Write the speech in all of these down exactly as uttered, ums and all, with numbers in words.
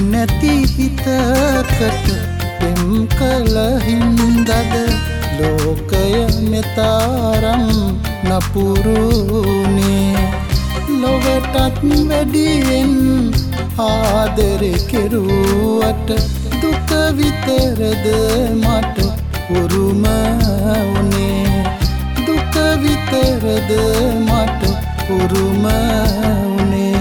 නැති හිතකට පෙම් කළ හින්දද ලෝකය මෙතරම් නපුරුනේ ලොවටත් වැඩියෙන් ආදරේ කෙරුවට දුක විතරද මට උරුම වුනේ දුක විතරද මට උරුම වුනේ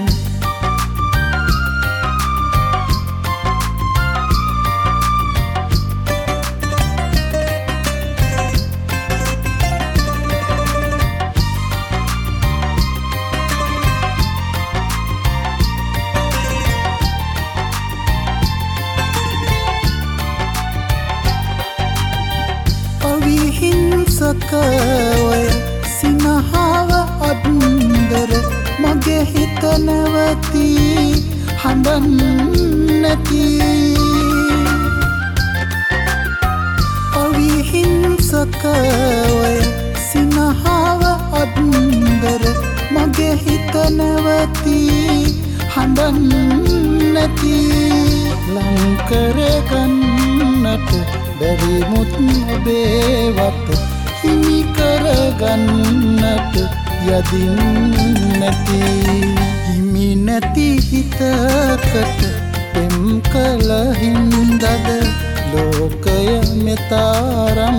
අවිහිංසකවය සිනහව අද්දර මගේ හිත නැවති හඬන් නැති අවිහිංසකවය සිනහව අද්දර මගේ හිත නැවති හඬන් නැති ලංකර ගන්නට බැරි මුත් ඔබේවත් හිමි කරගන්නට යදින් නැති හිමි නැති හිතකට පෙම් කළ හින්දද ලෝකය මෙතරම්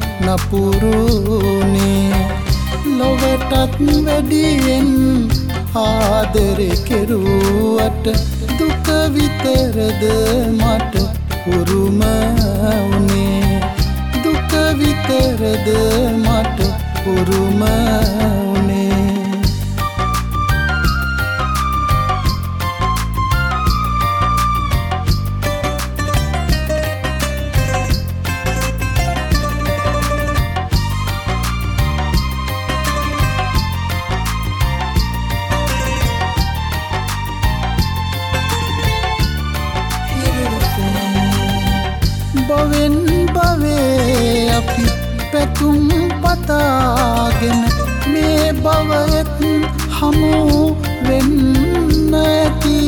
නපුරුනේ ලොවටත් වැඩියෙන් ආදරේ කෙරුවට දුක විතරද මට උරුම වුනේ දුක විතරද මට උරුම වුනේ බවෙන් බවේ අපි පැතුම් පතාගෙන මේ බවයත් හමු වෙන්න ඇති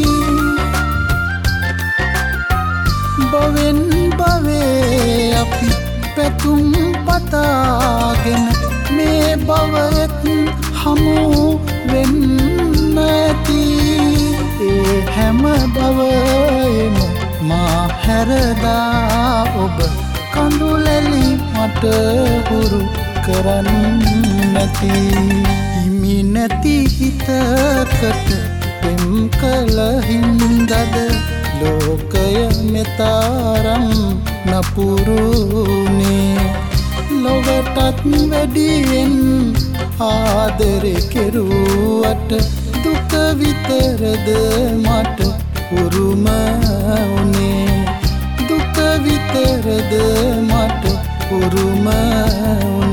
බවෙන් බවේ අපි පැතුම් පතාගෙන මේ බවයත් හමු වෙන්න ඇති ඒ හැම බවයම මා හැරදා ඔබ කඳුලැලි මට හුරු කරන්නැති හිමි නැති හිතකට පෙම් කළ හින්දද ලෝකය මෙතරම් නපුරුනේ ලොවටත් වැඩියෙන් ආදරේ කෙරුවට දුක විතරද මට උරුම වුනේ දුක විතරද මට උරුම වුනේ